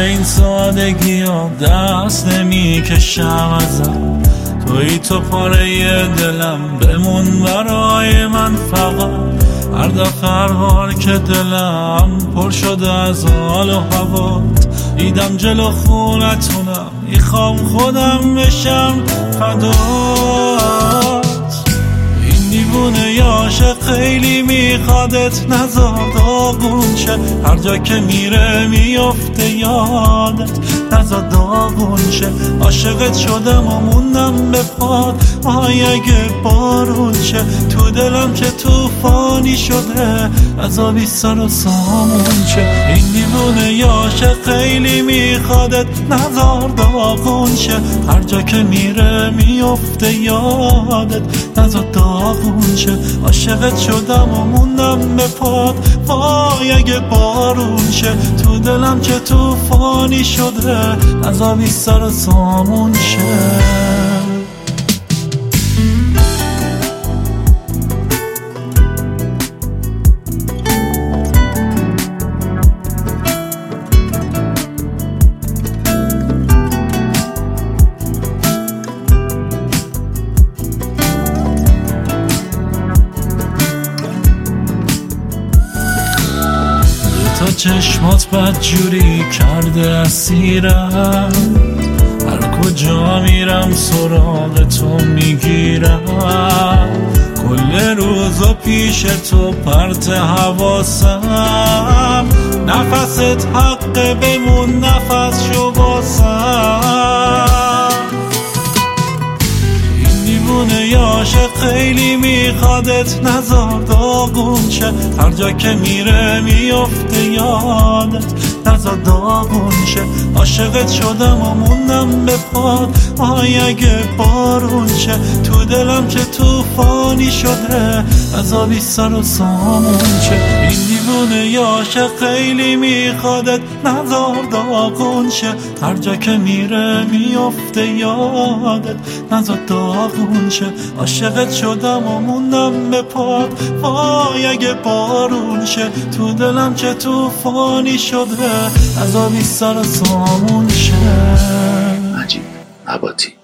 این سادگی ها دست نمی کشم ازم، توی تو پاره دلم بمون برای من فقط. هر دفعه هر بار که دلم پر شده از حال و هوات، دیدم جلو خونتونم میخوام خودم بشم فدات. این دیوونه یاشق خیلی میخوادت، نزار داغون شه هر جا که میره میفته یادت، نزار داغون شه. عاشقت شدم و موندم به پات، وای اگه بارون شه تو دلم که توفانی شده عذابی سر و سامون شه. این دیوونه یاشق خیلی میخوادت، نزار داغون شه هر جا که میره میفته یادت، نزار داغون شه. عاشقت شدم و موندم به پات، وای اگه بارون شه تو دلم که توفانی شده عذابی سر و سامون شه. تا چشمات بدجوری کرده اسیرم، هر کجا میرم سراغ تو میگیرم، کل روزا پیش تو پرت حواسم، نفست حق بمون نفس شو باسم. این دیوونه یاشق خیلی میخوادت، نزار داغون شه هر جا که میره میفته یادت، نزار داغون شه. عاشقت شدم و موندم به پات، وای اگه بارون شه تو دلم که توفانی شده عذابی سر و سامون شه. این دیوونه یاشق خیلی میخوادت، نزار داغون شه هر جا که میره میفته یادت، نزار داغون شه. عاشقت شدم و موندم به پات، وای اگه بارون شه تو دلم که توفانی شده عذابی سر و سامون شه. مجید عباطی.